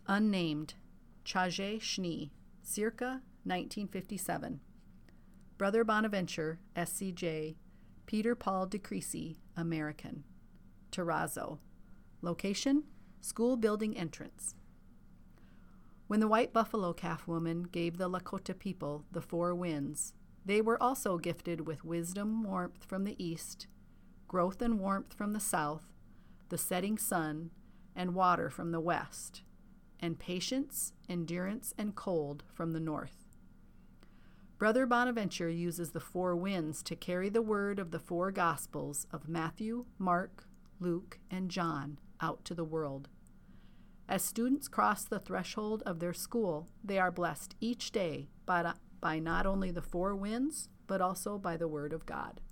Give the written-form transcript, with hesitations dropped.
Unnamed, Chaje Shni, circa 1957. Brother Bonaventure, SCJ, Peter Paul de Crecy, American. Terrazzo. Location, school building entrance. When the white buffalo calf woman gave the Lakota people the four winds, they were also gifted with wisdom, warmth from the east, growth and warmth from the south, the setting sun, and water from the west, and patience, endurance, and cold from the north. Brother Bonaventure uses the four winds to carry the word of the four Gospels of Matthew, Mark, Luke, and John out to the world. As students cross the threshold of their school, they are blessed each day by not only the four winds, but also by the Word of God.